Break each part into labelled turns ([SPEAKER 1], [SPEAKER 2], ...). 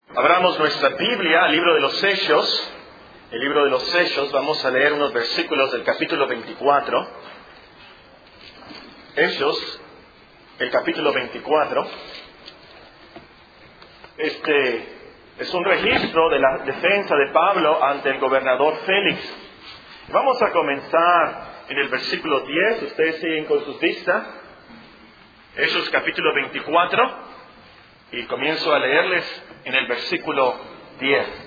[SPEAKER 1] Abramos nuestra Biblia al libro de los Hechos. El libro de los Hechos, vamos a leer unos versículos del capítulo 24. Hechos, el capítulo 24. Este es un registro de la defensa de Pablo ante el gobernador Félix. Vamos a comenzar en el versículo 10. Ustedes siguen con sus vistas. Hechos, capítulo 24. Y comienzo a leerles en el versículo 10.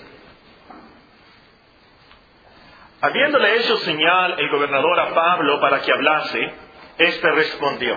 [SPEAKER 1] Habiéndole hecho señal el gobernador a Pablo para que hablase, éste respondió: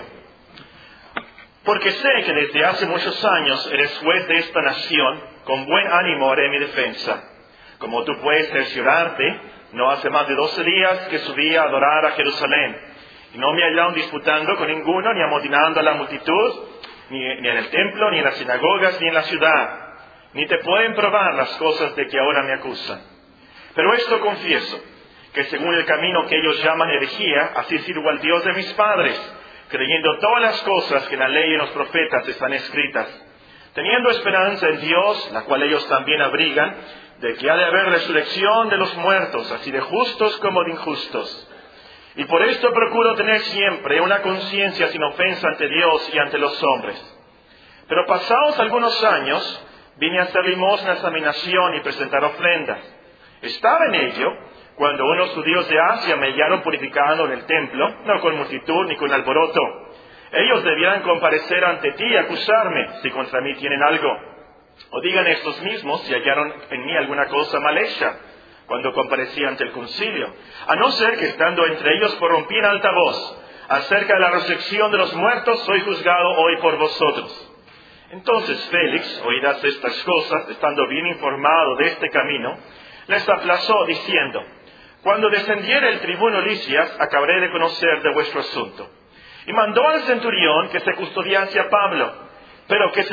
[SPEAKER 1] porque sé que desde hace muchos años eres juez de esta nación, con buen ánimo haré mi defensa. Como tú puedes cerciorarte, no hace más de 12 días que subí a adorar a Jerusalén, y no me hallaron disputando con ninguno, ni amotinando a la multitud, ni en el templo, ni en las sinagogas, ni en la ciudad. Ni te pueden probar las cosas de que ahora me acusan. Pero esto confieso, que según el camino que ellos llaman herejía, así sirvo al Dios de mis padres, creyendo todas las cosas que en la ley y en los profetas están escritas, teniendo esperanza en Dios, la cual ellos también abrigan, de que ha de haber resurrección de los muertos, así de justos como de injustos. Y por esto procuro tener siempre una conciencia sin ofensa ante Dios y ante los hombres. Pero pasados algunos años, vine a hacer limosnas a mi nación y presentar ofrendas. Estaba en ello cuando unos judíos de Asia me hallaron purificando en el templo, no con multitud ni con alboroto. Ellos debieran comparecer ante ti y acusarme, si contra mí tienen algo. O digan estos mismos si hallaron en mí alguna cosa mal hecha, cuando comparecí ante el concilio, a no ser que estando entre ellos corrompí en alta voz: acerca de la resurrección de los muertos soy juzgado hoy por vosotros. Entonces Félix, oídas estas cosas, estando bien informado de este camino, les aplazó diciendo: cuando descendiere el tribuno Lisias, acabaré de conocer de vuestro asunto. Y mandó al centurión que se custodiase a Pablo, pero que se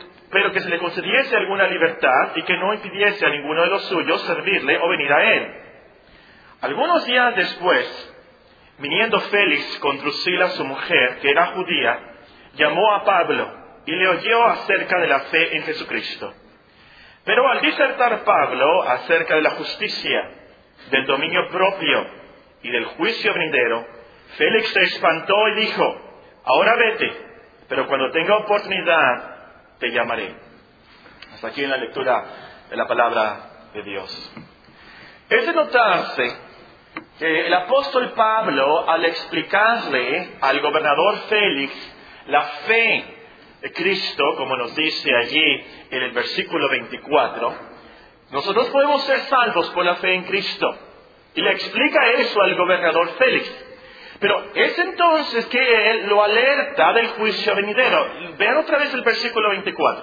[SPEAKER 1] le concediese alguna libertad y que no impidiese a ninguno de los suyos servirle o venir a él. Algunos días después, viniendo Félix con Drusila su mujer, que era judía, llamó a Pablo y le oyó acerca de la fe en Jesucristo. Pero al disertar Pablo acerca de la justicia, del dominio propio y del juicio venidero, Félix se espantó y dijo: ahora vete, pero cuando tenga oportunidad te llamaré. Hasta aquí en la lectura de la palabra de Dios. Es de notarse que el apóstol Pablo, al explicarle al gobernador Félix la fe de Cristo, como nos dice allí en el versículo 24, nosotros podemos ser salvos por la fe en Cristo. Y le explica eso al gobernador Félix. Pero es entonces que él lo alerta del juicio venidero. Vean otra vez el versículo 24.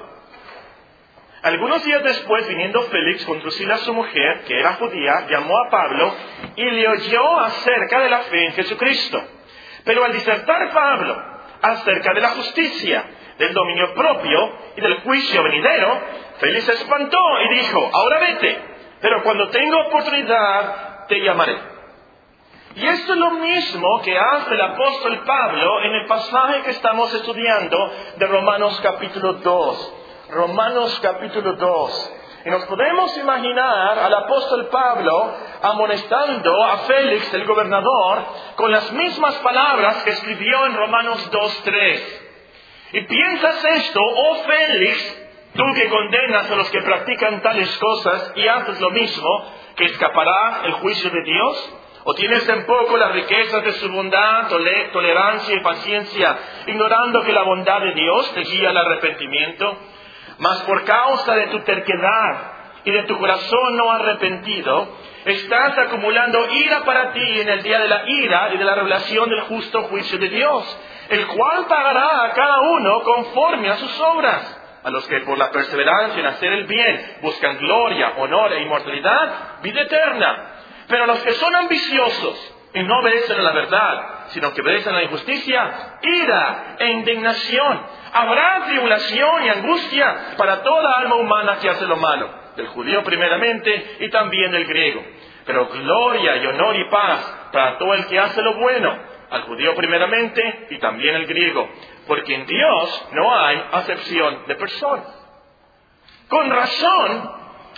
[SPEAKER 1] Algunos días después, viniendo Félix con Drusila su mujer, que era judía, llamó a Pablo y le oyó acerca de la fe en Jesucristo. Pero al disertar Pablo acerca de la justicia, del dominio propio y del juicio venidero, Félix se espantó y dijo: ahora vete, pero cuando tenga oportunidad te llamaré. Y esto es lo mismo que hace el apóstol Pablo en el pasaje que estamos estudiando de Romanos capítulo 2. Romanos capítulo 2. Y nos podemos imaginar al apóstol Pablo amonestando a Félix, el gobernador, con las mismas palabras que escribió en Romanos 2:3. Y piensas esto: oh Félix, tú que condenas a los que practican tales cosas y haces lo mismo, ¿que escapará el juicio de Dios? ¿O tienes en poco las riquezas de su bondad, tolerancia y paciencia, ignorando que la bondad de Dios te guía al arrepentimiento? Mas por causa de tu terquedad y de tu corazón no arrepentido, estás acumulando ira para ti en el día de la ira y de la revelación del justo juicio de Dios, el cual pagará a cada uno conforme a sus obras. A los que por la perseverancia en hacer el bien buscan gloria, honor e inmortalidad, vida eterna. Pero a los que son ambiciosos y no obedecen a la verdad, sino que obedecen a la injusticia, ira e indignación. Habrá tribulación y angustia para toda alma humana que hace lo malo, del judío primeramente y también del griego. Pero gloria y honor y paz para todo el que hace lo bueno, al judío primeramente y también al griego, porque en Dios no hay acepción de personas. Con razón,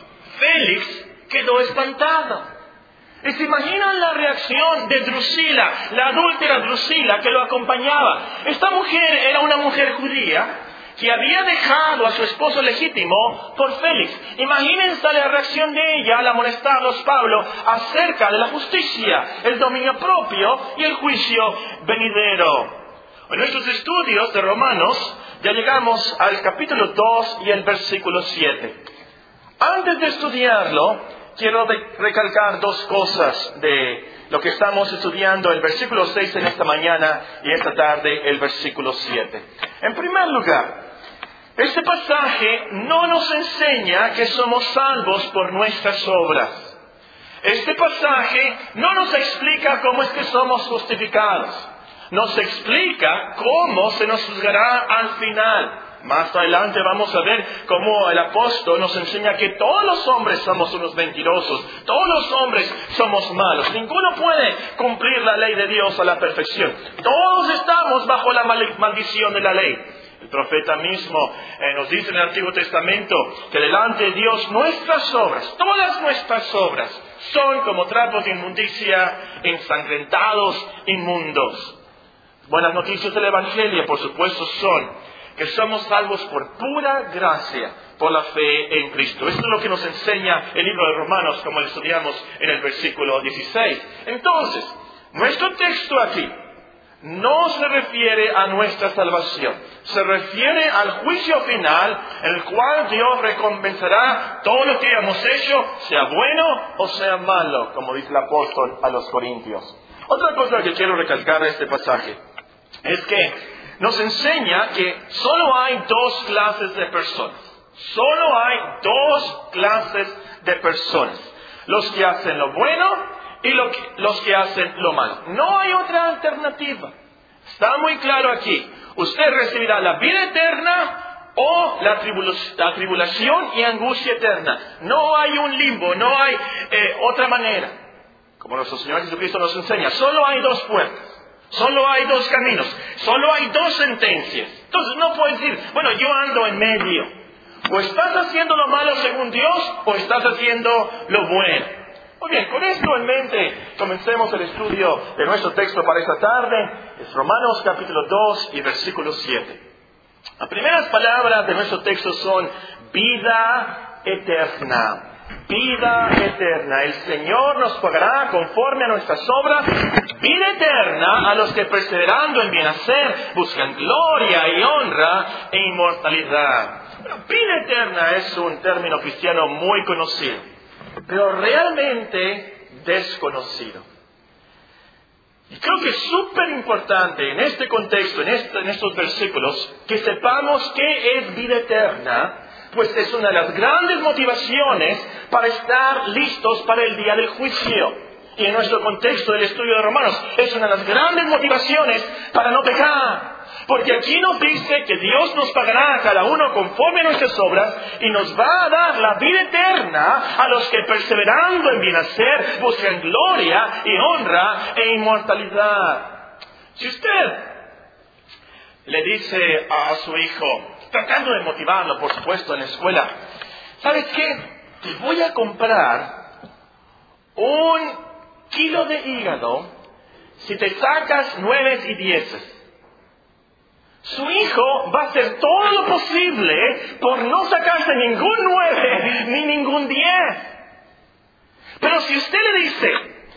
[SPEAKER 1] Félix quedó espantado. ¿Y se imaginan la reacción de Drusila, la adúltera Drusila que lo acompañaba? Esta mujer era una mujer judía que había dejado a su esposo legítimo por Félix. Imagínense la reacción de ella al amonestarlos Pablo acerca de la justicia, el dominio propio y el juicio venidero. En nuestros estudios de Romanos ya llegamos al capítulo 2 y el versículo 7. Antes de estudiarlo, quiero recalcar dos cosas de lo que estamos estudiando, el versículo 6 en esta mañana y esta tarde el versículo 7. En primer lugar, este pasaje no nos enseña que somos salvos por nuestras obras. Este pasaje no nos explica cómo es que somos justificados. Nos explica cómo se nos juzgará al final. Más adelante vamos a ver cómo el apóstol nos enseña que todos los hombres somos unos mentirosos, todos los hombres somos malos, ninguno puede cumplir la ley de Dios a la perfección. Todos estamos bajo la maldición de la ley. El profeta mismo nos dice en el Antiguo Testamento que delante de Dios nuestras obras, todas nuestras obras, son como trapos de inmundicia, ensangrentados, inmundos. Buenas noticias del Evangelio, por supuesto, son que somos salvos por pura gracia, por la fe en Cristo. Esto es lo que nos enseña el libro de Romanos, como lo estudiamos en el versículo 16. Entonces, nuestro texto aquí no se refiere a nuestra salvación. Se refiere al juicio final, en el cual Dios recompensará todo lo que hayamos hecho, sea bueno o sea malo, como dice el apóstol a los Corintios. Otra cosa que quiero recalcar de este pasaje es que nos enseña que solo hay dos clases de personas. Solo hay dos clases de personas. Los que hacen lo bueno y los que hacen lo malo. No hay otra alternativa. Está muy claro aquí. Usted recibirá la vida eterna o la tribulación y angustia eterna. No hay un limbo, no hay otra manera. Como nuestro Señor Jesucristo nos enseña, solo hay dos puertas. Solo hay dos caminos, solo hay dos sentencias. Entonces no puedes decir, bueno, yo ando en medio. O estás haciendo lo malo según Dios, o estás haciendo lo bueno. Muy bien, con esto en mente, comencemos el estudio de nuestro texto para esta tarde. Es Romanos capítulo 2 y versículo 7. Las primeras palabras de nuestro texto son vida eterna. Vida eterna. El Señor nos pagará conforme a nuestras obras vida eterna a los que perseverando en bien hacer buscan gloria y honra e inmortalidad. Bueno, vida eterna es un término cristiano muy conocido, pero realmente desconocido. Y creo que es súper importante en este contexto, en estos versículos, que sepamos qué es vida eterna, pues es una de las grandes motivaciones para estar listos para el día del juicio. Y en nuestro contexto del estudio de Romanos, es una de las grandes motivaciones para no pecar. Porque aquí nos dice que Dios nos pagará a cada uno conforme a nuestras obras y nos va a dar la vida eterna a los que perseverando en bien hacer buscan gloria y honra e inmortalidad. Si usted le dice a su hijo, tratando de motivarlo, por supuesto, en la escuela, ¿sabes qué? Te voy a comprar 1 kilo de hígado si te sacas 9 y 10. Su hijo va a hacer todo lo posible por no sacarse ningún 9 ni ningún 10. Pero si usted le dice,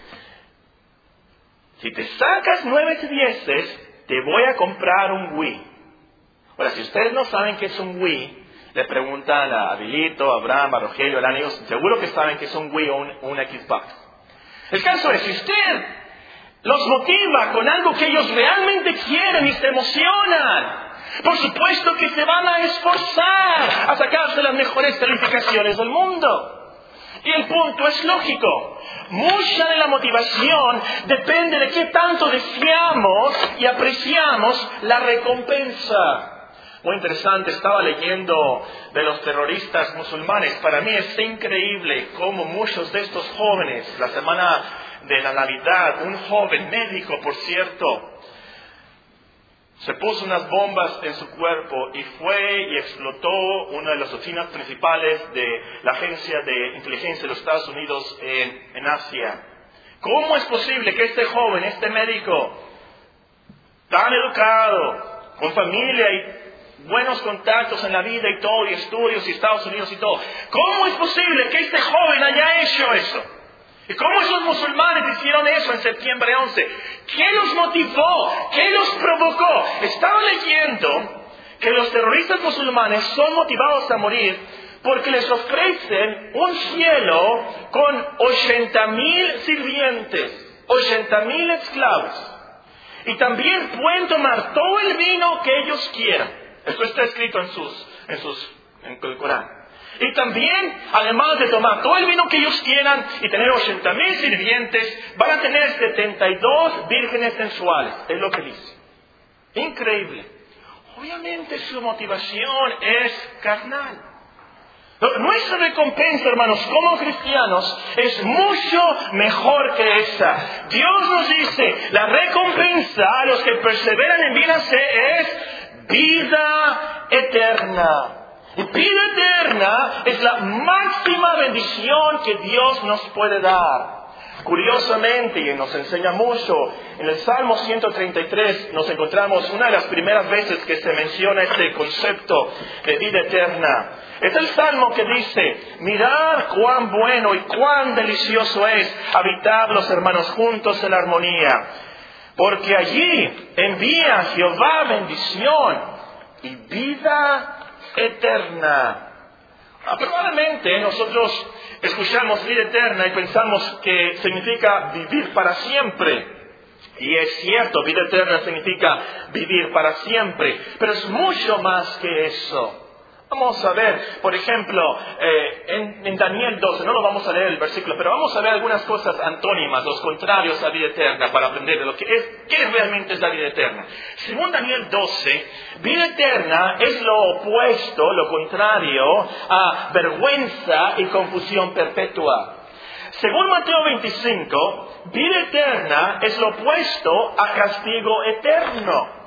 [SPEAKER 1] si te sacas 9 y 10, te voy a comprar un Wii. Ahora, si ustedes no saben qué es un Wii, le preguntan a Abilito, a Abraham, a Rogelio, a Lani, seguro que saben que es un Wii o un Xbox. El caso es, si usted los motiva con algo que ellos realmente quieren y se emocionan, por supuesto que se van a esforzar a sacarse las mejores calificaciones del mundo. Y el punto es lógico. Mucha de la motivación depende de qué tanto deseamos y apreciamos la recompensa. Muy interesante, estaba leyendo de los terroristas musulmanes. Para mí es increíble cómo muchos de estos jóvenes, la semana de la Navidad, un joven médico, por cierto, se puso unas bombas en su cuerpo y fue y explotó una de las oficinas principales de la Agencia de Inteligencia de los Estados Unidos en Asia. ¿Cómo es posible que este joven, este médico, tan educado, con familia y buenos contactos en la vida y todo, y estudios y Estados Unidos y todo, cómo es posible que este joven haya hecho eso? ¿Y cómo esos musulmanes hicieron eso en septiembre 11? ¿Qué los motivó? ¿Qué los provocó? Estaba leyendo que los terroristas musulmanes son motivados a morir porque les ofrecen un cielo con 80,000 sirvientes, 80,000 esclavos. Y también pueden tomar todo el vino que ellos quieran. Esto está escrito en el Corán. Y también, además de tomar todo el vino que ellos quieran y tener 80,000 sirvientes, van a tener 72 vírgenes sensuales. Es lo que dice. Increíble. Obviamente su motivación es carnal. Nuestra recompensa, hermanos, como cristianos, es mucho mejor que esa. Dios nos dice, la recompensa a los que perseveran en vida es vida eterna. Y vida eterna es la máxima bendición que Dios nos puede dar. Curiosamente, y nos enseña mucho, en el Salmo 133 nos encontramos una de las primeras veces que se menciona este concepto de vida eterna. Es el Salmo que dice, mirad cuán bueno y cuán delicioso es habitar los hermanos juntos en armonía, porque allí envía Jehová bendición y vida eterna. Probablemente nosotros escuchamos vida eterna y pensamos que significa vivir para siempre. Y es cierto, vida eterna significa vivir para siempre, pero es mucho más que eso. Vamos a ver, por ejemplo, en Daniel 12, no lo vamos a leer el versículo, pero vamos a ver algunas cosas antónimas, los contrarios a vida eterna, para aprender de lo que es, qué realmente es la vida eterna. Según Daniel 12, vida eterna es lo opuesto, lo contrario a vergüenza y confusión perpetua. Según Mateo 25, vida eterna es lo opuesto a castigo eterno.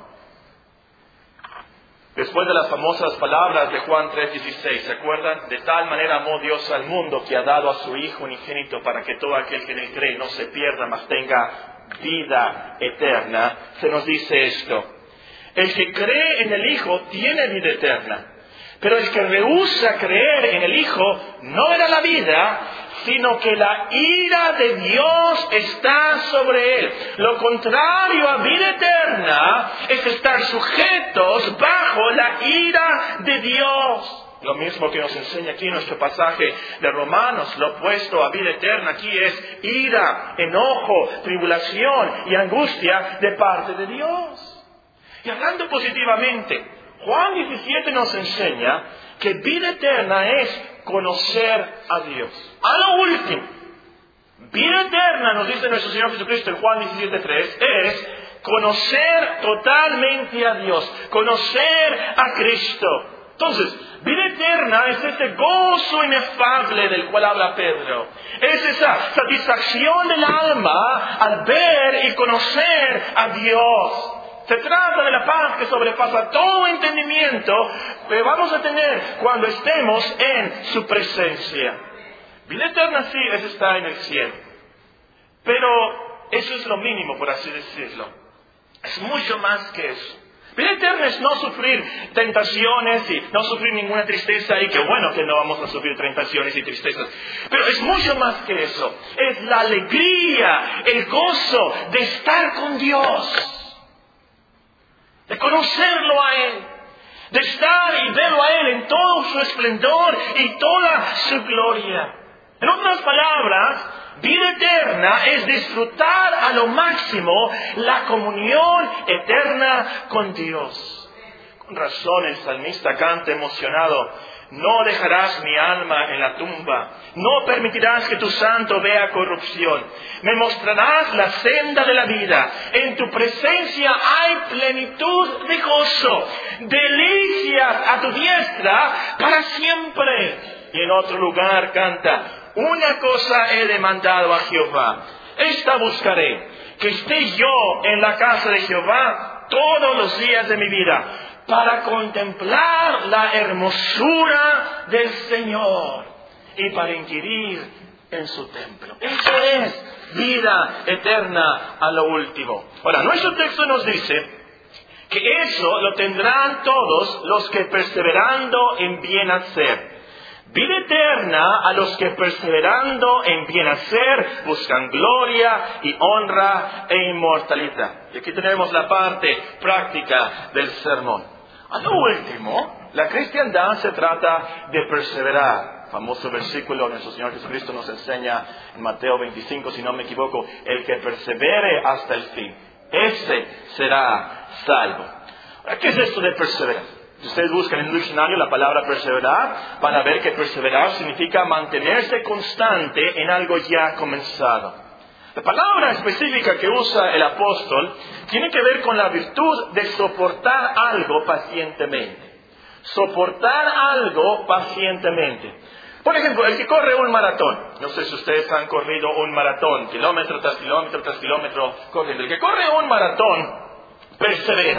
[SPEAKER 1] Después de las famosas palabras de Juan 3:16, ¿se acuerdan? De tal manera amó Dios al mundo que ha dado a su Hijo unigénito para que todo aquel que en él cree no se pierda, mas tenga vida eterna. Se nos dice esto: el que cree en el Hijo tiene vida eterna, pero el que rehúsa creer en el Hijo no verá la vida, sino que la ira de Dios está sobre él. Lo contrario a vida eterna es estar sujetos bajo la ira de Dios. Lo mismo que nos enseña aquí en nuestro pasaje de Romanos, lo opuesto a vida eterna aquí es ira, enojo, tribulación y angustia de parte de Dios. Y hablando positivamente, Juan 17 nos enseña que vida eterna es conocer a Dios. A lo último, vida eterna, nos dice nuestro Señor Jesucristo en Juan 17:3, es conocer totalmente a Dios, conocer a Cristo. Entonces, vida eterna es ese gozo inefable del cual habla Pedro. Es esa satisfacción del alma al ver y conocer a Dios. Se trata de la paz que sobrepasa todo entendimiento que vamos a tener cuando estemos en su presencia. Vida eterna sí es estar en el cielo. Pero eso es lo mínimo, por así decirlo. Es mucho más que eso. Vida eterna es no sufrir tentaciones y no sufrir ninguna tristeza, y qué bueno que no vamos a sufrir tentaciones y tristezas. Pero es mucho más que eso. Es la alegría, el gozo de estar con Dios. De conocerlo a Él, de estar y verlo a Él en todo su esplendor y toda su gloria. En otras palabras, vida eterna es disfrutar a lo máximo la comunión eterna con Dios. Con razón el salmista canta emocionado: no dejarás mi alma en la tumba, no permitirás que tu santo vea corrupción. Me mostrarás la senda de la vida, en tu presencia hay plenitud de gozo, delicias a tu diestra para siempre. Y en otro lugar canta: una cosa he demandado a Jehová, esta buscaré, que esté yo en la casa de Jehová todos los días de mi vida, para contemplar la hermosura del Señor y para inquirir en su templo. Eso es vida eterna a lo último. Ahora, nuestro texto nos dice que eso lo tendrán todos los que perseverando en bien hacer. Vida eterna a los que perseverando en bien hacer buscan gloria y honra e inmortalidad. Y aquí tenemos la parte práctica del sermón. A lo último, la cristiandad se trata de perseverar. Famoso versículo nuestro Señor Jesucristo nos enseña en Mateo 25, si no me equivoco, el que persevere hasta el fin, ese será salvo. Ahora, ¿qué es esto de perseverar? Si ustedes buscan en el diccionario la palabra perseverar, van a ver que perseverar significa mantenerse constante en algo ya comenzado. La palabra específica que usa el apóstol tiene que ver con la virtud de soportar algo pacientemente. Soportar algo pacientemente. Por ejemplo, el que corre un maratón. No sé si ustedes han corrido un maratón, kilómetro tras kilómetro tras kilómetro corriendo. El que corre un maratón persevera.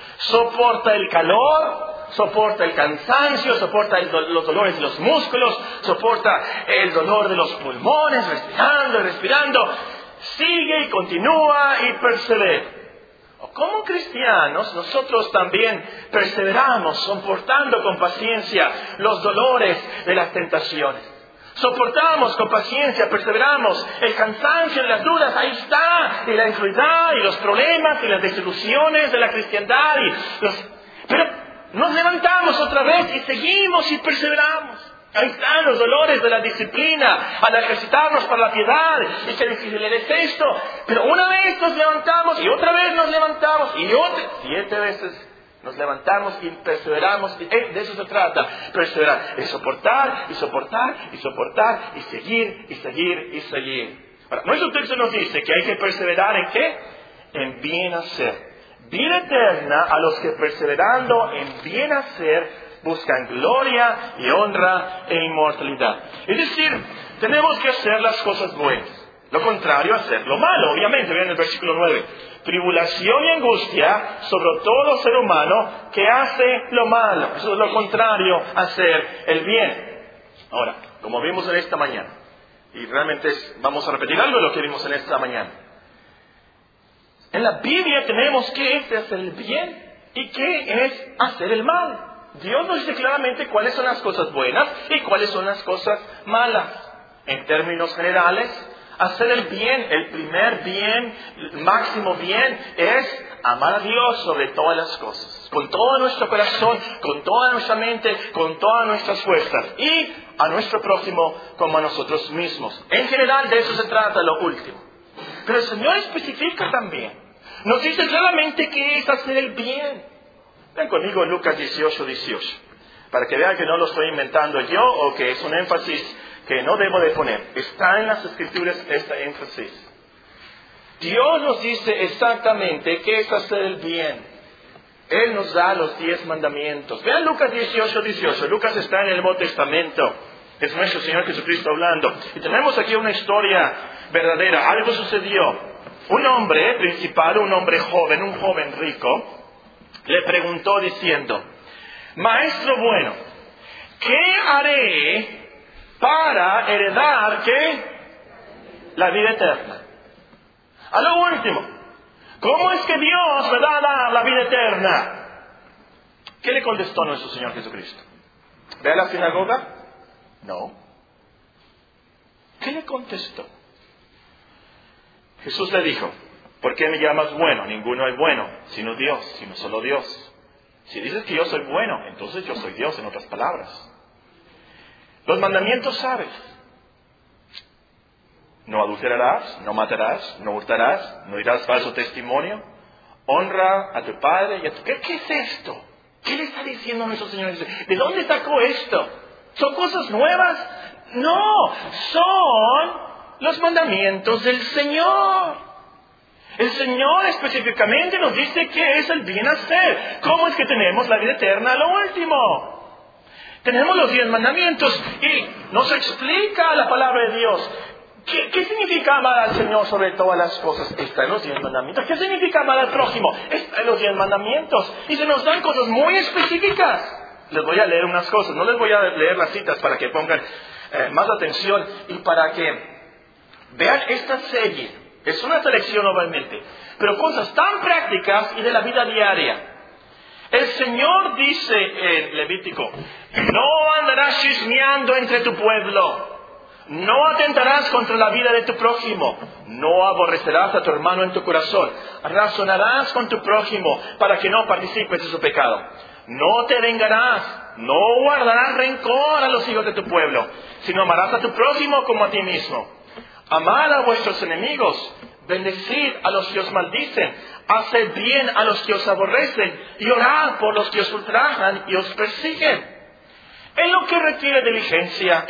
[SPEAKER 1] Soporta el calor, soporta el cansancio, soporta los dolores de los músculos, soporta el dolor de los pulmones, respirando. Sigue y continúa y persevera. Como cristianos, nosotros también perseveramos, soportando con paciencia los dolores de las tentaciones. Soportamos con paciencia, perseveramos el cansancio y las dudas, ahí está, y la incredulidad y los problemas y las desilusiones de la cristiandad. Pero nos levantamos otra vez y seguimos y perseveramos. Ahí están los dolores de la disciplina, al ejercitarnos para la piedad, y que difícil es esto. Pero una vez nos levantamos y otra vez nos levantamos y 7 veces nos levantamos y perseveramos. De eso se trata, perseverar. Es soportar y soportar y soportar y seguir y seguir y seguir. Ahora, nuestro texto nos dice que hay que perseverar ¿en qué? En bien hacer. Vida eterna a los que perseverando en bien hacer buscan gloria y honra e inmortalidad. Es decir, tenemos que hacer las cosas buenas. Lo contrario, hacer lo malo. Obviamente, vean el versículo 9. Tribulación y angustia sobre todo ser humano que hace lo malo. Eso es lo contrario, hacer el bien. Ahora, como vimos en esta mañana, y realmente vamos a repetir algo de lo que vimos en esta mañana. En la Biblia tenemos qué es hacer el bien y qué es hacer el mal. Dios nos dice claramente cuáles son las cosas buenas y cuáles son las cosas malas. En términos generales, hacer el bien, el primer bien, el máximo bien, es amar a Dios sobre todas las cosas. Con todo nuestro corazón, con toda nuestra mente, con todas nuestras fuerzas. Y a nuestro prójimo como a nosotros mismos. En general, de eso se trata lo último. Pero el Señor especifica también. Nos dice claramente qué es hacer el bien. Ven conmigo en Lucas 18, para que vean que no lo estoy inventando yo o que es un énfasis que no debo de poner. Está en las Escrituras este énfasis. Dios nos dice exactamente qué es hacer el bien. Él nos da los 10 mandamientos. Vean Lucas 18. Lucas está en el Nuevo Testamento. Es nuestro Señor Jesucristo hablando. Y tenemos aquí una historia verdadera. Algo sucedió. Un hombre principal, un hombre joven, un joven rico, le preguntó diciendo: Maestro bueno, ¿qué haré para heredar ¿qué? La vida eterna? A lo último, ¿cómo es que Dios me da la vida eterna? ¿Qué le contestó nuestro Señor Jesucristo? ¿Ve a la sinagoga? No. ¿Qué le contestó? Jesús le dijo: ¿por qué me llamas bueno? Ninguno es bueno, sino Dios, sino solo Dios. Si dices que yo soy bueno, entonces yo soy Dios, en otras palabras. Los mandamientos sabes. No adulterarás, no matarás, no hurtarás, no dirás falso testimonio. Honra a tu padre y a tu... ¿Qué es esto? ¿Qué le está diciendo nuestro Señor? ¿De dónde sacó esto? ¿Son cosas nuevas? No, son los mandamientos del Señor. El Señor específicamente nos dice qué es el bien hacer. ¿Cómo es que tenemos la vida eterna a lo último? Tenemos los 10 mandamientos y nos explica la palabra de Dios ¿Qué significa amar al Señor sobre todas las cosas? Está en los 10 mandamientos. ¿Qué significa amar al prójimo? Está en los 10 mandamientos. Y se nos dan cosas muy específicas. Les voy a leer unas cosas. No les voy a leer las citas para que pongan más atención y para que vean esta serie. Es una selección obviamente, pero cosas tan prácticas y de la vida diaria. El Señor dice en Levítico, no andarás chismeando entre tu pueblo. No atentarás contra la vida de tu prójimo. No aborrecerás a tu hermano en tu corazón. Razonarás con tu prójimo para que no participes de su pecado. No te vengarás. No guardarás rencor a los hijos de tu pueblo, sino amarás a tu prójimo como a ti mismo. Amad a vuestros enemigos. Bendecid a los que os maldicen. Haced bien a los que os aborrecen. Y orad por los que os ultrajan y os persiguen. En lo que requiere diligencia,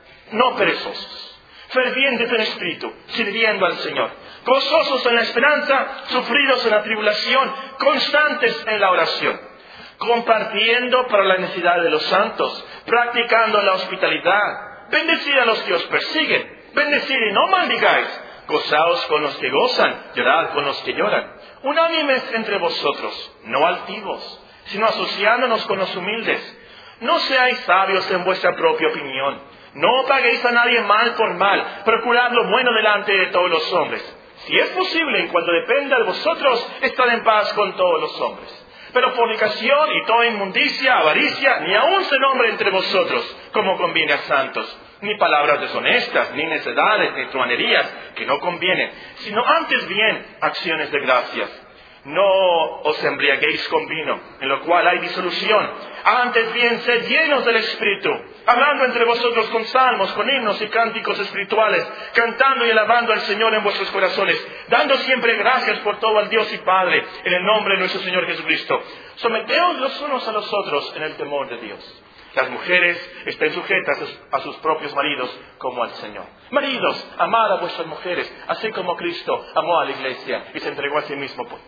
[SPEAKER 1] no perezosos, fervientes en espíritu, sirviendo al Señor, gozosos en la esperanza, sufridos en la tribulación, constantes en la oración, compartiendo para la necesidad de los santos, practicando la hospitalidad, bendecid a los que os persiguen, bendecid y no maldigáis, gozaos con los que gozan, llorad con los que lloran, unánimes entre vosotros, no altivos, sino asociándonos con los humildes. No seáis sabios en vuestra propia opinión. No paguéis a nadie mal por mal. Procurad lo bueno delante de todos los hombres. Si es posible, en cuanto dependa de vosotros, estad en paz con todos los hombres. Pero fornicación y toda inmundicia, avaricia, ni aun se nombre entre vosotros, como conviene a santos. Ni palabras deshonestas, ni necedades, ni truanerías, que no convienen, sino antes bien acciones de gracias. No os embriaguéis con vino, en lo cual hay disolución. Antes bien, sed llenos del Espíritu, hablando entre vosotros con salmos, con himnos y cánticos espirituales, cantando y alabando al Señor en vuestros corazones, dando siempre gracias por todo al Dios y Padre, en el nombre de nuestro Señor Jesucristo. Someteos los unos a los otros en el temor de Dios. Las mujeres estén sujetas a sus propios maridos como al Señor. Maridos, amad a vuestras mujeres, así como Cristo amó a la iglesia y se entregó a sí mismo por.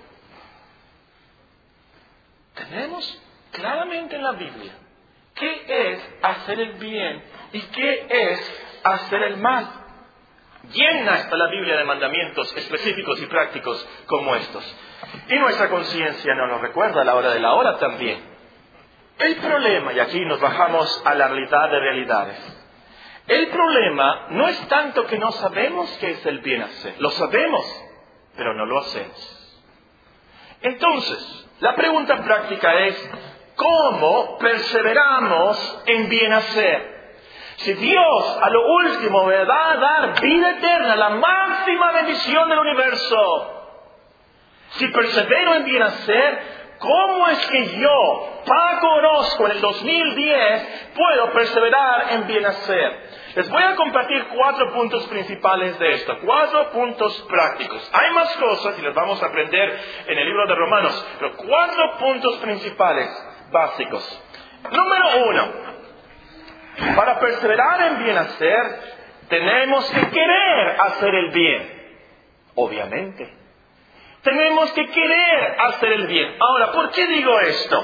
[SPEAKER 1] Tenemos claramente en la Biblia qué es hacer el bien y qué es hacer el mal. Llena está la Biblia de mandamientos específicos y prácticos como estos. Y nuestra conciencia nos lo recuerda a la hora de la hora también. El problema, y aquí nos bajamos a la realidad de realidades, el problema no es tanto que no sabemos qué es el bien hacer. Lo sabemos, pero no lo hacemos. Entonces, la pregunta práctica es, ¿cómo perseveramos en bien hacer? Si Dios a lo último me va a dar vida eterna, la máxima bendición del universo, si persevero en bien hacer, ¿cómo es que yo, Paco Orozco, en el 2010, puedo perseverar en bien hacer? Les voy a compartir 4 puntos principales de esto, 4 puntos prácticos. Hay más cosas y las vamos a aprender en el libro de Romanos, pero 4 puntos principales básicos. Número 1, para perseverar en bien hacer, tenemos que querer hacer el bien, obviamente. Tenemos que querer hacer el bien. Ahora, ¿por qué digo esto?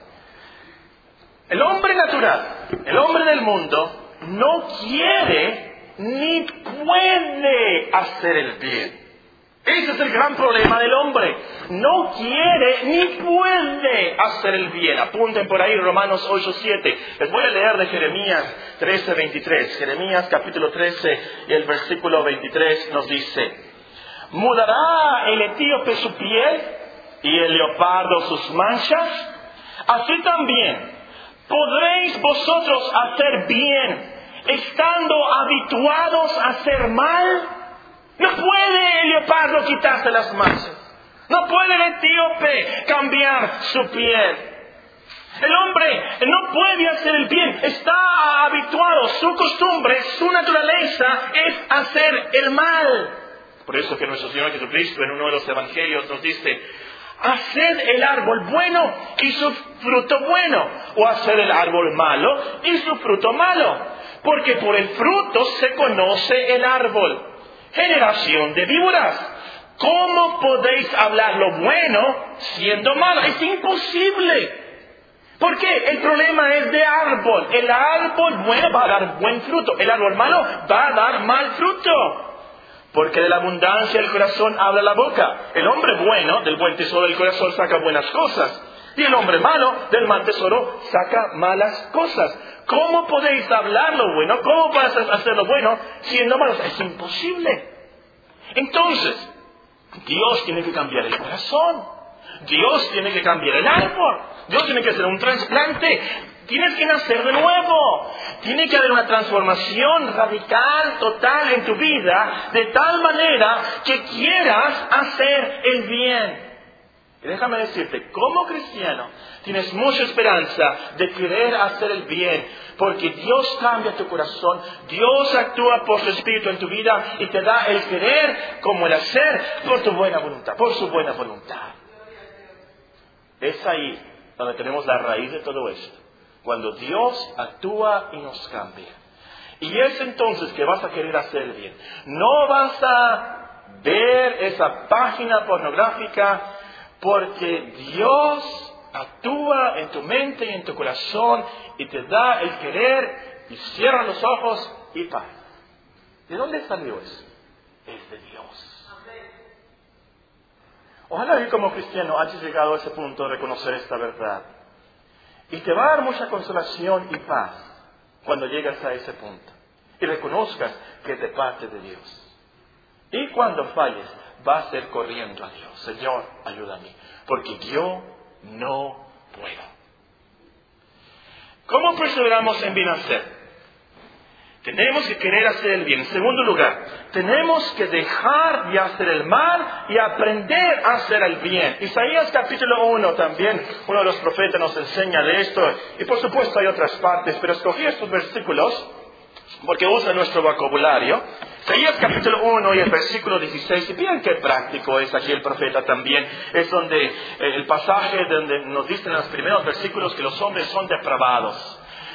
[SPEAKER 1] El hombre natural, el hombre del mundo, no quiere ni puede hacer el bien. Ese es el gran problema del hombre. No quiere ni puede hacer el bien. Apunten por ahí Romanos 8:7. Les voy a leer de Jeremías 13:23. Jeremías capítulo 13 y el versículo 23 nos dice: ¿mudará el etíope su piel y el leopardo sus manchas? Así también podréis vosotros hacer bien, estando habituados a hacer mal. No puede el leopardo quitarse las manchas. No puede el etíope cambiar su piel. El hombre no puede hacer el bien. Está habituado, su costumbre, su naturaleza es hacer el mal. Por eso que nuestro Señor Jesucristo en uno de los evangelios nos dice: haced el árbol bueno y su fruto bueno, o haced el árbol malo y su fruto malo, porque por el fruto se conoce el árbol. Generación de víboras, ¿cómo podéis hablar lo bueno siendo malo? Es imposible. ¿Por qué? El problema es de árbol. El árbol bueno va a dar buen fruto, el árbol malo va a dar mal fruto. Porque de la abundancia del corazón habla la boca. El hombre bueno, del buen tesoro del corazón, saca buenas cosas. Y el hombre malo, del mal tesoro, saca malas cosas. ¿Cómo podéis hablar lo bueno? ¿Cómo vas a hacer lo bueno siendo malos? Es imposible. Entonces, Dios tiene que cambiar el corazón. Dios tiene que cambiar el árbol. Dios tiene que hacer un trasplante. Tienes que nacer de nuevo. Tiene que haber una transformación radical, total en tu vida, de tal manera que quieras hacer el bien. Y déjame decirte, como cristiano, tienes mucha esperanza de querer hacer el bien, porque Dios cambia tu corazón, Dios actúa por su Espíritu en tu vida y te da el querer como el hacer por tu buena voluntad, por su buena voluntad. Es ahí donde tenemos la raíz de todo esto. Cuando Dios actúa y nos cambia. Y es entonces que vas a querer hacer el bien. No vas a ver esa página pornográfica porque Dios actúa en tu mente y en tu corazón y te da el querer y cierra los ojos y paz. ¿De dónde salió eso? Es de Dios. Ojalá que como cristiano hayas llegado a ese punto de reconocer esta verdad. Y te va a dar mucha consolación y paz cuando llegas a ese punto. Y reconozcas que es de parte de Dios. Y cuando falles, vas a ir corriendo a Dios. Señor, ayúdame. Porque yo no puedo. ¿Cómo perseveramos en bien hacer? Tenemos que querer hacer el bien. En segundo lugar, tenemos que dejar de hacer el mal y aprender a hacer el bien. Isaías capítulo 1 también, uno de los profetas nos enseña de esto. Y por supuesto hay otras partes, pero escogí estos versículos porque usa nuestro vocabulario. Isaías capítulo 1 y el versículo 16. Y vean qué práctico es aquí el profeta también. Es donde el pasaje donde nos dicen en los primeros versículos que los hombres son depravados.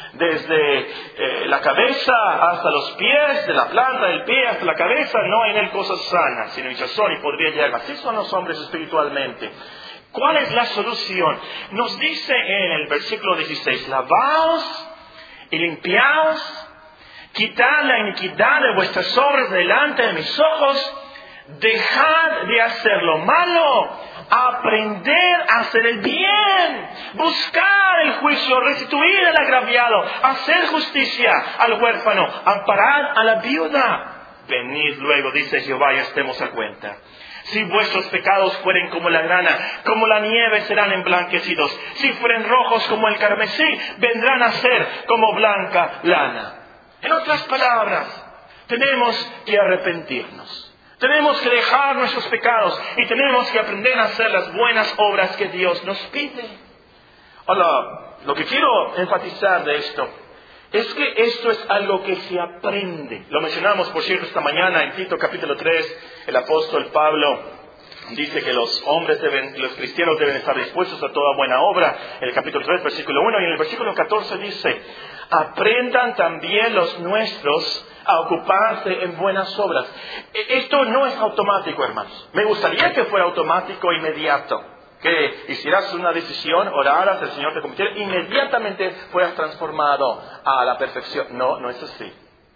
[SPEAKER 1] Desde la cabeza hasta los pies, de la planta del pie hasta la cabeza, no hay en él cosas sanas, sino hinchazón y podría llegar. Así son los hombres espiritualmente. ¿Cuál es la solución? Nos dice en el versículo 16, lavaos y limpiaos, quitad la iniquidad de vuestras obras delante de mis ojos, dejad de hacer lo malo, aprender a hacer el bien, buscar el juicio, restituir al agraviado, hacer justicia al huérfano, amparar a la viuda. Venid luego, dice Jehová, y estemos a cuenta. Si vuestros pecados fueren como la grana, como la nieve serán emblanquecidos. Si fueren rojos como el carmesí, vendrán a ser como blanca lana. En otras palabras, tenemos que arrepentirnos. Tenemos que dejar nuestros pecados y tenemos que aprender a hacer las buenas obras que Dios nos pide. Ahora, lo que quiero enfatizar de esto es que esto es algo que se aprende. Lo mencionamos, por cierto, esta mañana en Tito capítulo 3. El apóstol Pablo dice que los cristianos deben estar dispuestos a toda buena obra. En el capítulo 3, versículo 1. Y en el versículo 14 dice, aprendan también los nuestros a ocuparse en buenas obras. Esto no es automático, hermanos. Me gustaría que fuera automático, inmediato. Que hicieras una decisión, oraras, el Señor te convirtiera, inmediatamente fueras transformado a la perfección. No, no es así.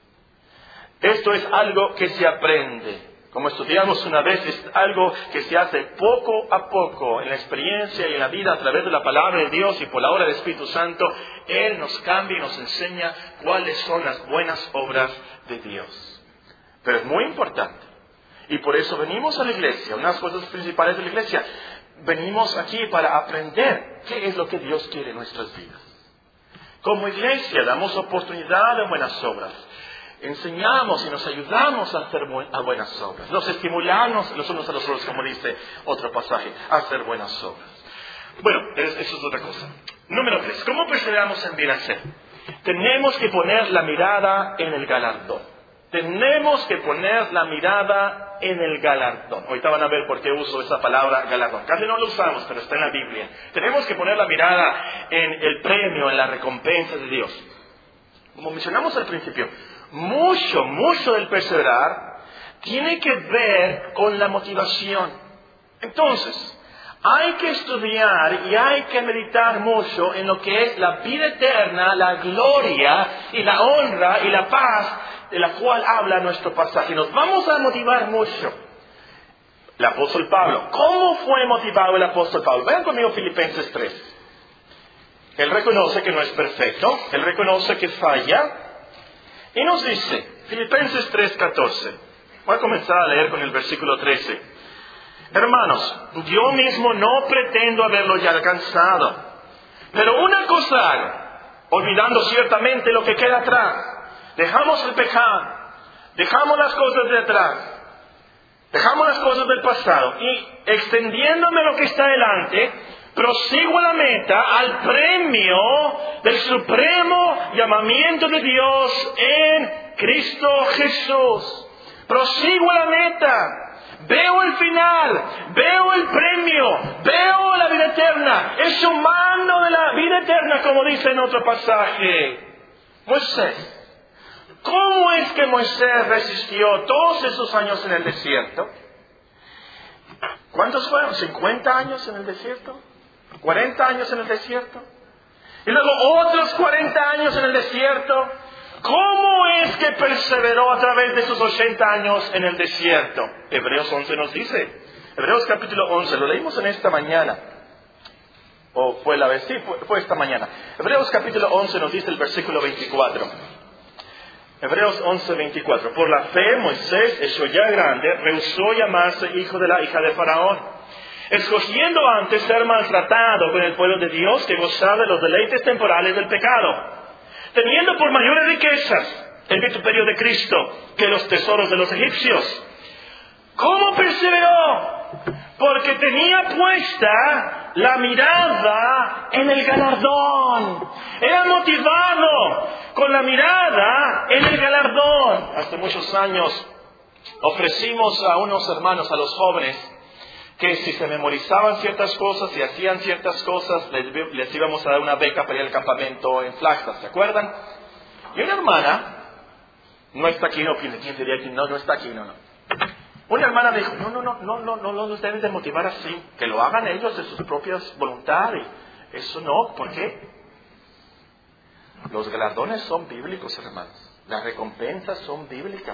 [SPEAKER 1] Esto es algo que se aprende. Como estudiamos una vez, es algo que se hace poco a poco en la experiencia y en la vida a través de la palabra de Dios y por la obra del Espíritu Santo. Él nos cambia y nos enseña cuáles son las buenas obras de Dios. Pero es muy importante. Y por eso venimos a la iglesia, unas cosas principales de la iglesia. Venimos aquí para aprender qué es lo que Dios quiere en nuestras vidas. Como iglesia damos oportunidad de buenas obras. Enseñamos y nos ayudamos a hacer buenas obras. Nos estimulamos los unos a los otros, como dice otro pasaje, a hacer buenas obras. Bueno, eso es otra cosa. Número 3. ¿Cómo perseveramos en bien hacer? Tenemos que poner la mirada en el galardón. Tenemos que poner la mirada en el galardón. Ahorita van a ver por qué uso esa palabra galardón. Casi no lo usamos, pero está en la Biblia. Tenemos que poner la mirada en el premio, en la recompensa de Dios. Como mencionamos al principio, mucho del perseverar tiene que ver con la motivación. Entonces, Hay que estudiar y hay que meditar mucho en lo que es la vida eterna, la gloria y la honra y la paz de la cual habla nuestro pasaje. Nos vamos a motivar mucho. El apóstol Pablo. ¿Cómo fue motivado el apóstol Pablo? Vean conmigo Filipenses 3. Él reconoce que no es perfecto. Él reconoce que falla. Y nos dice, Filipenses 3:14. Voy a comenzar a leer con el versículo 13. Hermanos, yo mismo no pretendo haberlo ya alcanzado. Pero una cosa hago, olvidando ciertamente lo que queda atrás. Dejamos el pecado. Dejamos las cosas de atrás. Dejamos las cosas del pasado. Y extendiéndome lo que está delante, prosigo a la meta, al premio del supremo llamamiento de Dios en Cristo Jesús. Prosigo a la meta. Veo el final, veo el premio, veo la vida eterna. Es humano de la vida eterna, como dice en otro pasaje. Moisés. ¿Cómo es que Moisés resistió todos esos años en el desierto? ¿Cuántos fueron? ¿50 años en el desierto? ¿40 años en el desierto? Y luego otros 40 años en el desierto. ¿Cómo es que perseveró a través de sus 80 años en el desierto? Hebreos 11 nos dice. Hebreos capítulo 11, lo leímos en esta mañana. ¿O fue la vez? Sí, fue esta mañana. Hebreos capítulo 11 nos dice el versículo 24. Hebreos 11:24. Por la fe, Moisés, hecho ya grande, rehusó llamarse hijo de la hija de Faraón, escogiendo antes ser maltratado con el pueblo de Dios que gozaba de los deleites temporales del pecado, teniendo por mayores riquezas el vituperio de Cristo que los tesoros de los egipcios. ¿Cómo perseveró? Porque tenía puesta la mirada en el galardón. Era motivado con la mirada en el galardón. Hace muchos años ofrecimos a unos hermanos, a los jóvenes, que si se memorizaban ciertas cosas, si hacían ciertas cosas, les íbamos a dar una beca para ir al campamento en Flagstaff, ¿se acuerdan? Y una hermana, no está aquí, no, ¿quién diría que no está aquí? No. Una hermana me dijo, no los deben de motivar así, que lo hagan ellos de sus propias voluntades. Eso no, ¿por qué? Los galardones son bíblicos, hermanos. Las recompensas son bíblicas.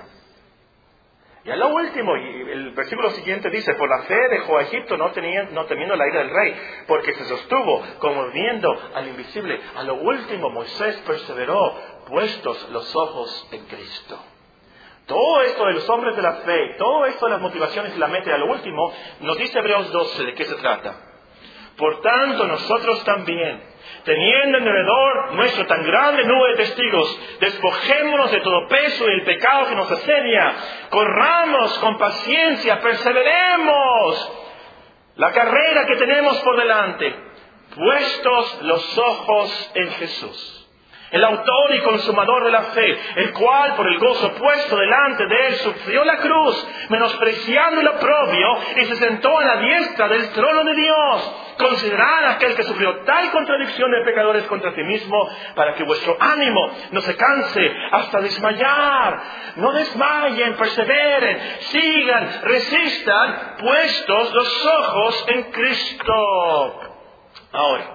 [SPEAKER 1] Y a lo último, y el versículo siguiente dice, por la fe dejó a Egipto no temiendo la ira del rey, porque se sostuvo como viendo al invisible. A lo último Moisés perseveró, puestos los ojos en Cristo. Todo esto de los hombres de la fe, todo esto de las motivaciones y la meta, y a lo último, nos dice Hebreos 12, ¿de qué se trata? Por tanto, nosotros también, teniendo en alrededor nuestro tan grande nube de testigos, despojémonos de todo peso y el pecado que nos asedia, corramos con paciencia, perseveremos la carrera que tenemos por delante, puestos los ojos en Jesús, el autor y consumador de la fe, el cual por el gozo puesto delante de él sufrió la cruz, menospreciando el oprobio, y se sentó a la diestra del trono de Dios. Considerad a aquel que sufrió tal contradicción de pecadores contra sí mismo, para que vuestro ánimo no se canse hasta desmayar. No desmayen, perseveren, sigan, resistan, puestos los ojos en Cristo. Ahora,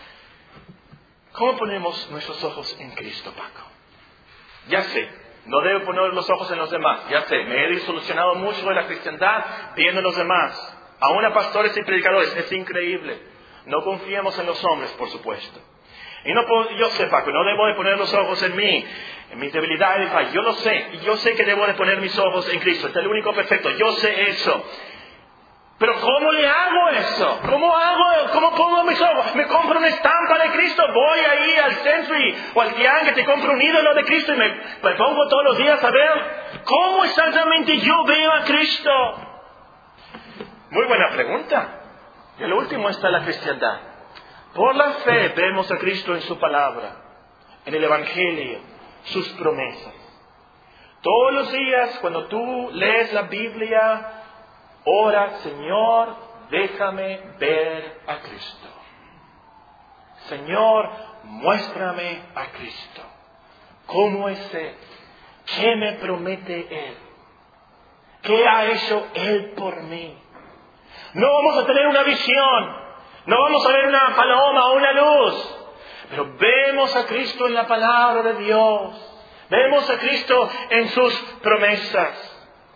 [SPEAKER 1] ¿cómo ponemos nuestros ojos en Cristo, Paco? Ya sé, no debo poner los ojos en los demás. Ya sé, me he disolucionado mucho de la cristiandad viendo en los demás. Aún a pastores y predicadores, es increíble. No confiemos en los hombres, por supuesto. Y yo sé, Paco, no debo de poner los ojos en mí, en mis debilidades. Yo lo sé, y yo sé que debo de poner mis ojos en Cristo. Es el único perfecto, yo sé eso. Pero ¿cómo le hago eso? ¿Cómo pongo mis ojos? Me compro una estampa de Cristo, voy ahí al Century o al Tianguis, te compro un ídolo de Cristo y me pongo todos los días a ver cómo exactamente yo veo a Cristo. Muy buena pregunta. Y lo último está la cristiandad. Por la fe vemos a Cristo en su palabra, en el Evangelio, sus promesas. Todos los días cuando tú lees la Biblia, ora, Señor, déjame ver a Cristo. Señor, muéstrame a Cristo. ¿Cómo es Él? ¿Qué me promete Él? ¿Qué ha hecho Él por mí? No vamos a tener una visión. No vamos a ver una paloma o una luz. Pero vemos a Cristo en la palabra de Dios. Vemos a Cristo en sus promesas.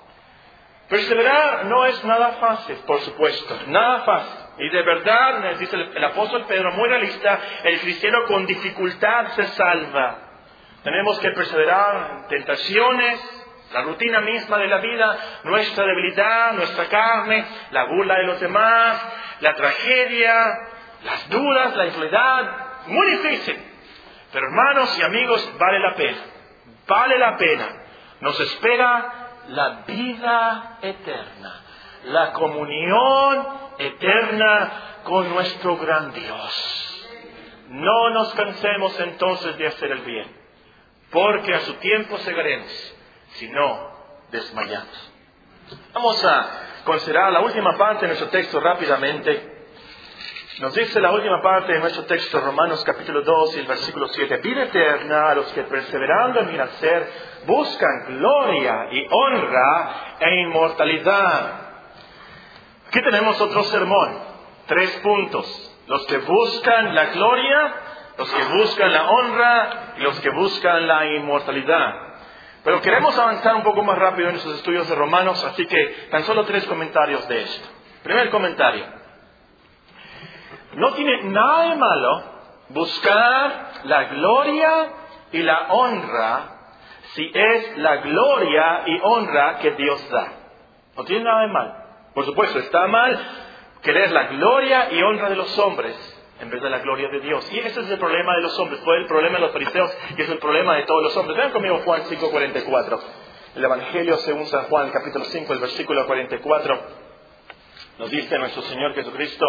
[SPEAKER 1] Perseverar no es nada fácil, por supuesto. Nada fácil. Y de verdad, dice el apóstol Pedro, muy realista, el cristiano con dificultad se salva. Tenemos que perseverar en tentaciones, la rutina misma de la vida, nuestra debilidad, nuestra carne, la burla de los demás, la tragedia, las dudas, la incredulidad. Muy difícil. Pero hermanos y amigos, vale la pena. Vale la pena. Nos espera la vida eterna, la comunión eterna con nuestro gran Dios. No nos cansemos entonces de hacer el bien, porque a su tiempo segaremos, si no desmayamos. Vamos a considerar la última parte de nuestro texto rápidamente. Nos dice la última parte de nuestro texto, Romanos capítulo 2 y el versículo 7. Vida eterna a los que perseverando en mi hacer buscan gloria y honra e inmortalidad. Aquí tenemos otro sermón. 3 puntos. Los que buscan la gloria, los que buscan la honra y los que buscan la inmortalidad. Pero queremos avanzar un poco más rápido en nuestros estudios de Romanos, así que tan solo 3 comentarios de esto. Primer comentario. No tiene nada de malo buscar la gloria y la honra si es la gloria y honra que Dios da. No tiene nada de malo. Por supuesto, está mal querer la gloria y honra de los hombres en vez de la gloria de Dios. Y ese es el problema de los hombres. Fue el problema de los fariseos y es el problema de todos los hombres. Vean conmigo Juan 5:44. El Evangelio según San Juan, capítulo 5, el versículo 44. Nos dice nuestro Señor Jesucristo: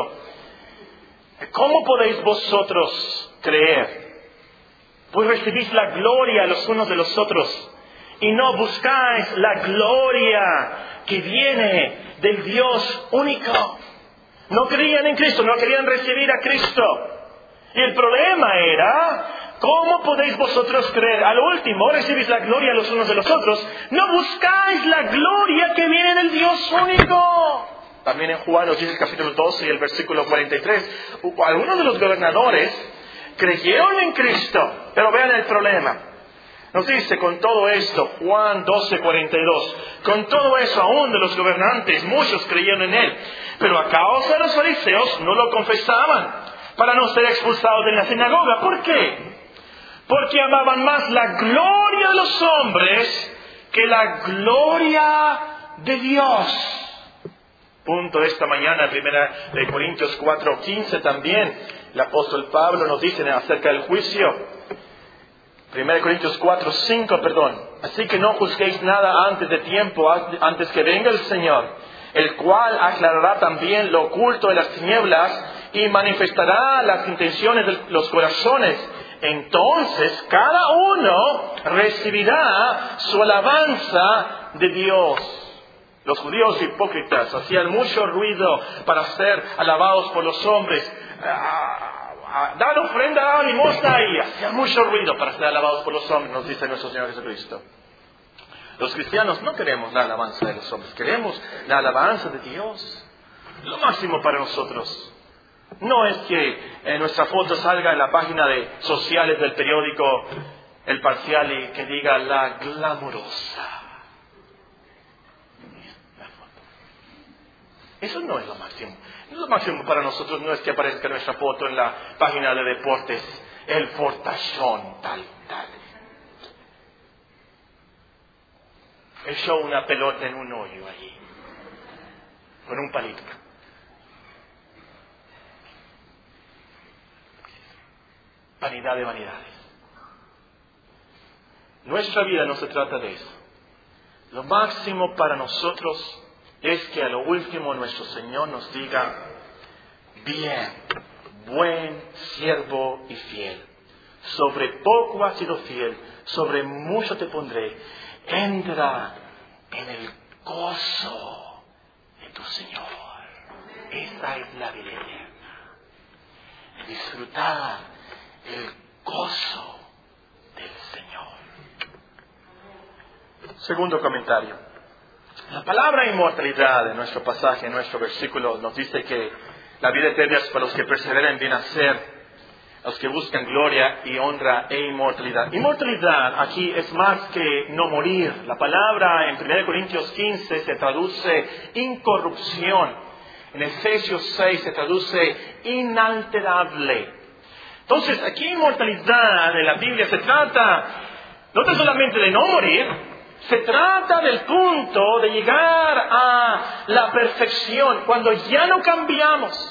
[SPEAKER 1] ¿cómo podéis vosotros creer? Pues recibís la gloria los unos de los otros y no buscáis la gloria que viene del Dios único. No creían en Cristo, no querían recibir a Cristo. Y el problema era, ¿cómo podéis vosotros creer? Al último, recibís la gloria los unos de los otros, no buscáis la gloria que viene del Dios único. También en Juan nos dice el capítulo 12 y el versículo 43, algunos de los gobernadores creyeron en Cristo, pero vean el problema. Nos dice con todo esto, Juan 12:42, con todo eso aún de los gobernantes, muchos creyeron en Él, pero a causa de los fariseos no lo confesaban, para no ser expulsados de la sinagoga. ¿Por qué? Porque amaban más la gloria de los hombres que la gloria de Dios. Punto de esta mañana, 1 Corintios 4:15 también. El apóstol Pablo nos dice acerca del juicio. 1 Corintios 4:5, perdón. Así que no juzguéis nada antes de tiempo, antes que venga el Señor, el cual aclarará también lo oculto de las tinieblas y manifestará las intenciones de los corazones. Entonces cada uno recibirá su alabanza de Dios. Los judíos hipócritas hacían mucho ruido para ser alabados por los hombres. Dan ofrenda, dan limosna y hacían mucho ruido para ser alabados por los hombres, nos dice nuestro Señor Jesucristo. Los cristianos no queremos la alabanza de los hombres, queremos la alabanza de Dios. Lo máximo para nosotros. No es que nuestra foto salga en la página de sociales del periódico El Parcial y que diga la glamurosa. Eso no es lo máximo. Lo máximo para nosotros no es que aparezca nuestra foto en la página de deportes, el fortachón, tal. Echó una pelota en un hoyo allí, con un palito. Vanidad de vanidades. Nuestra vida no se trata de eso. Lo máximo para nosotros es que a lo último nuestro Señor nos diga: bien, buen siervo y fiel. Sobre poco has sido fiel, sobre mucho te pondré. Entra en el gozo de tu Señor. Esa es la vida eterna. Disfrutar el gozo del Señor. Segundo comentario. La palabra inmortalidad en nuestro pasaje, en nuestro versículo, nos dice que la vida eterna es para los que perseveran bien hacer, los que buscan gloria y honra e inmortalidad. Inmortalidad aquí es más que no morir. La palabra en 1 Corintios 15 se traduce incorrupción. En Efesios 6 se traduce inalterable. Entonces, aquí inmortalidad en la Biblia se trata no tan solamente de no morir, se trata del punto de llegar a la perfección, cuando ya no cambiamos.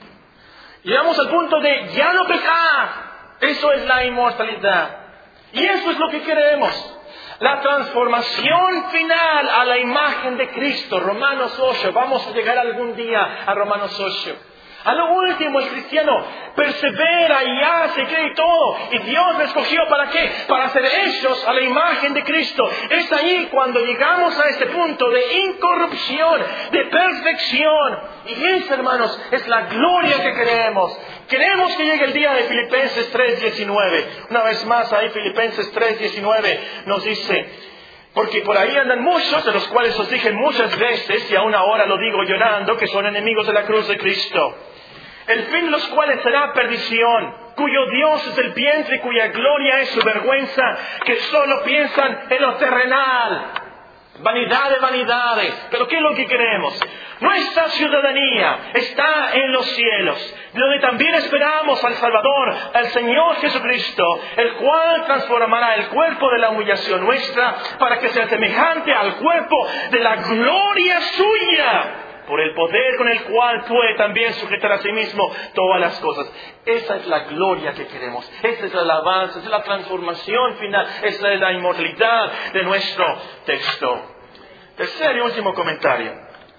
[SPEAKER 1] Llegamos al punto de ya no pecar. Eso es la inmortalidad. Y eso es lo que queremos. La transformación final a la imagen de Cristo. Romanos 8. Vamos a llegar algún día a Romanos 8. A lo último, el cristiano persevera y hace, cree todo. Y Dios me escogió ¿para qué? Para ser hechos a la imagen de Cristo. Es ahí cuando llegamos a ese punto de incorrupción, de perfección. Y eso, hermanos, es la gloria que queremos. Queremos que llegue el día de Filipenses 3:19. Una vez más, ahí Filipenses 3:19 nos dice: porque por ahí andan muchos, de los cuales os dije muchas veces, y aún ahora lo digo llorando, que son enemigos de la cruz de Cristo, el fin de los cuales será perdición, cuyo Dios es el vientre y cuya gloria es su vergüenza, que solo piensan en lo terrenal. Vanidad de vanidades. Pero ¿qué es lo que queremos? Nuestra ciudadanía está en los cielos, de donde también esperamos al Salvador, al Señor Jesucristo, el cual transformará el cuerpo de la humillación nuestra para que sea semejante al cuerpo de la gloria suya, por el poder con el cual puede también sujetar a sí mismo todas las cosas. Esa es la gloria que queremos. Esa es la alabanza, esa es la transformación final. Esa es la inmortalidad de nuestro texto. Tercer y último comentario.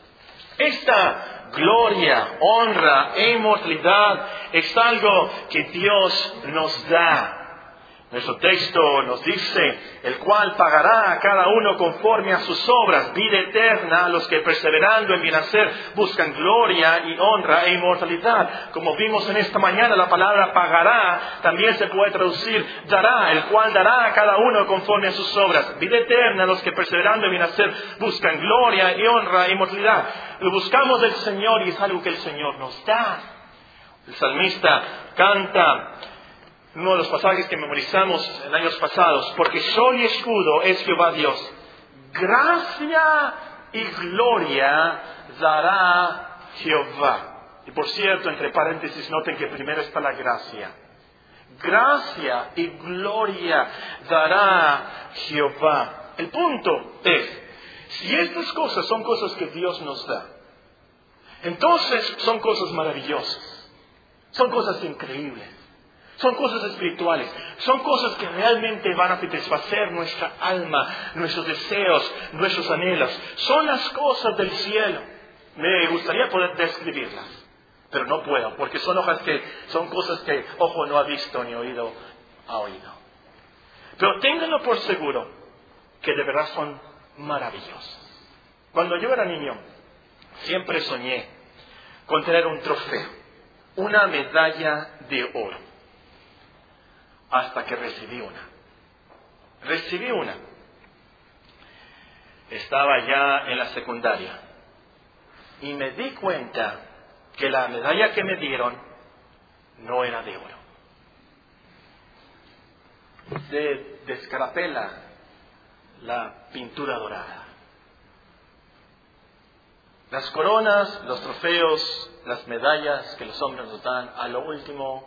[SPEAKER 1] Esta gloria, honra e inmortalidad es algo que Dios nos da. Nuestro texto nos dice: el cual pagará a cada uno conforme a sus obras, vida eterna a los que perseverando en bien hacer buscan gloria y honra e inmortalidad. Como vimos en esta mañana, la palabra pagará también se puede traducir dará, el cual dará a cada uno conforme a sus obras, vida eterna a los que perseverando en bien hacer buscan gloria y honra e inmortalidad. Lo buscamos del Señor y es algo que el Señor nos da. El salmista canta uno de los pasajes que memorizamos en años pasados: porque sol y escudo es Jehová Dios, gracia y gloria dará Jehová. Y por cierto, entre paréntesis, noten que primero está la gracia. Gracia y gloria dará Jehová. El punto es, si estas cosas son cosas que Dios nos da, entonces son cosas maravillosas, son cosas increíbles. Son cosas espirituales, son cosas que realmente van a satisfacer nuestra alma, nuestros deseos, nuestros anhelos. Son las cosas del cielo. Me gustaría poder describirlas, pero no puedo, porque son cosas que ojo no ha visto ni oído ha oído. Pero ténganlo por seguro que de verdad son maravillosas. Cuando yo era niño, siempre soñé con tener un trofeo, una medalla de oro. Hasta que recibí una. Estaba ya en la secundaria y me di cuenta que la medalla que me dieron no era de oro. Se descarapela la pintura dorada. Las coronas, los trofeos, las medallas que los hombres nos dan, a lo último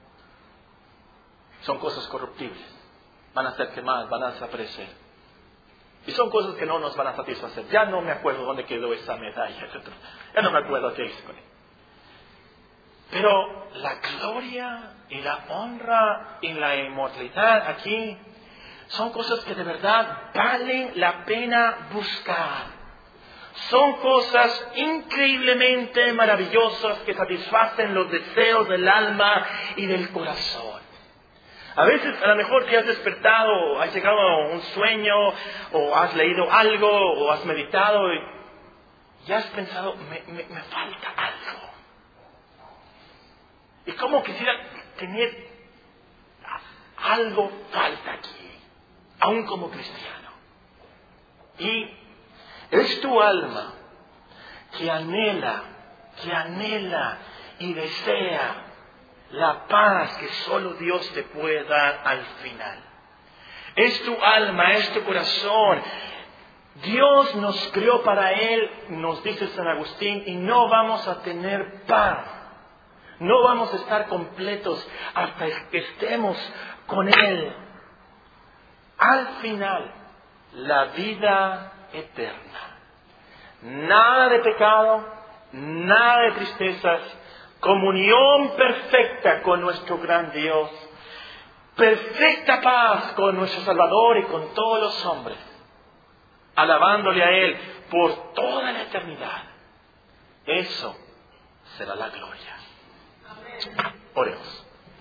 [SPEAKER 1] son cosas corruptibles. Van a ser quemadas, van a desaparecer. Y son cosas que no nos van a satisfacer. Ya no me acuerdo dónde quedó esa medalla. Ya no me acuerdo qué hice con ella. Pero la gloria y la honra y la inmortalidad aquí son cosas que de verdad valen la pena buscar. Son cosas increíblemente maravillosas que satisfacen los deseos del alma y del corazón. A veces, a lo mejor te has despertado, has llegado a un sueño, o has leído algo, o has meditado, y has pensado, me falta algo. Y como quisiera tener algo falta aquí, aún como cristiano. Y Es tu alma que anhela y desea la paz que solo Dios te puede dar al final. Es tu alma, es tu corazón. Dios nos creó para Él, nos dice San Agustín, y no vamos a tener paz. No vamos a estar completos hasta que estemos con Él. Al final, la vida eterna. Nada de pecado, nada de tristezas, comunión perfecta con nuestro gran Dios, perfecta paz con nuestro Salvador y con todos los hombres, alabándole a Él por toda la eternidad. Eso será la gloria. Oremos.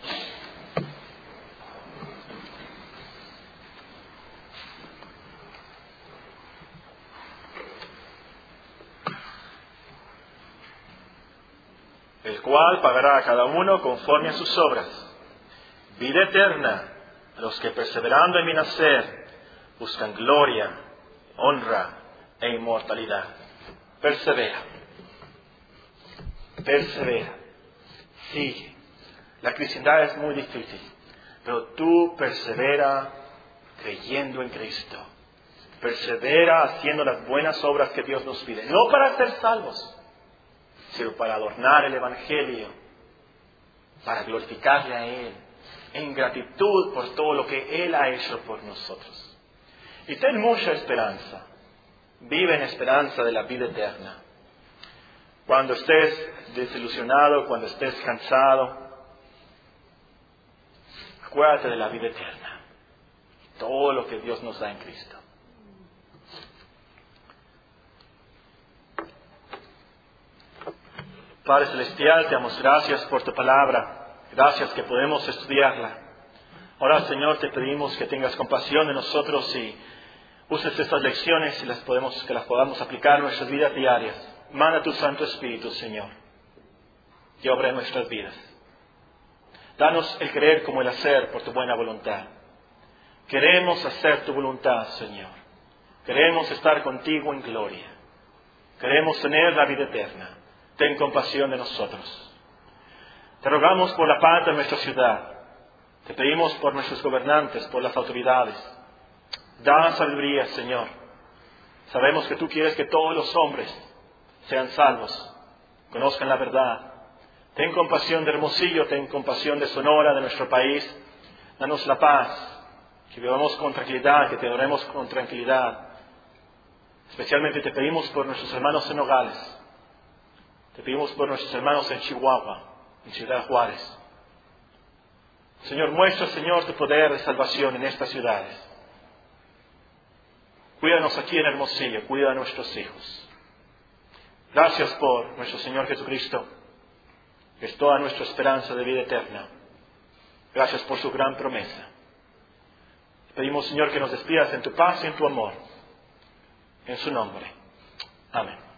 [SPEAKER 1] El cual pagará a cada uno conforme a sus obras. Vida eterna a los que perseverando en mi nacer buscan gloria, honra e inmortalidad. Persevera. Sigue. La cristiandad es muy difícil, pero tú persevera creyendo en Cristo. Persevera haciendo las buenas obras que Dios nos pide. No para ser salvos, sino para adornar el Evangelio, para glorificarle a Él, en gratitud por todo lo que Él ha hecho por nosotros. Y ten mucha esperanza. Vive en esperanza de la vida eterna. Cuando estés desilusionado, cuando estés cansado, acuérdate de la vida eterna. Todo lo que Dios nos da en Cristo. Padre Celestial, te damos gracias por tu palabra. Gracias que podemos estudiarla. Ahora, Señor, te pedimos que tengas compasión de nosotros y uses estas lecciones y que las podamos aplicar en nuestras vidas diarias. Manda tu Santo Espíritu, Señor, que obra en nuestras vidas. Danos el creer como el hacer por tu buena voluntad. Queremos hacer tu voluntad, Señor. Queremos estar contigo en gloria. Queremos tener la vida eterna. Ten compasión de nosotros. Te rogamos por la paz de nuestra ciudad. Te pedimos por nuestros gobernantes, por las autoridades. Da sabiduría, Señor. Sabemos que tú quieres que todos los hombres sean salvos, conozcan la verdad. Ten compasión de Hermosillo, ten compasión de Sonora, de nuestro país. Danos la paz, que vivamos con tranquilidad, que te adoremos con tranquilidad. Especialmente te pedimos por nuestros hermanos en Nogales. Te pedimos por nuestros hermanos en Chihuahua, en Ciudad Juárez. Señor, muestra, Señor, tu poder de salvación en estas ciudades. Cuídanos aquí en Hermosillo, cuida a nuestros hijos. Gracias por nuestro Señor Jesucristo, que es toda nuestra esperanza de vida eterna. Gracias por su gran promesa. Pedimos, Señor, que nos despidas en tu paz y en tu amor. En su nombre. Amén.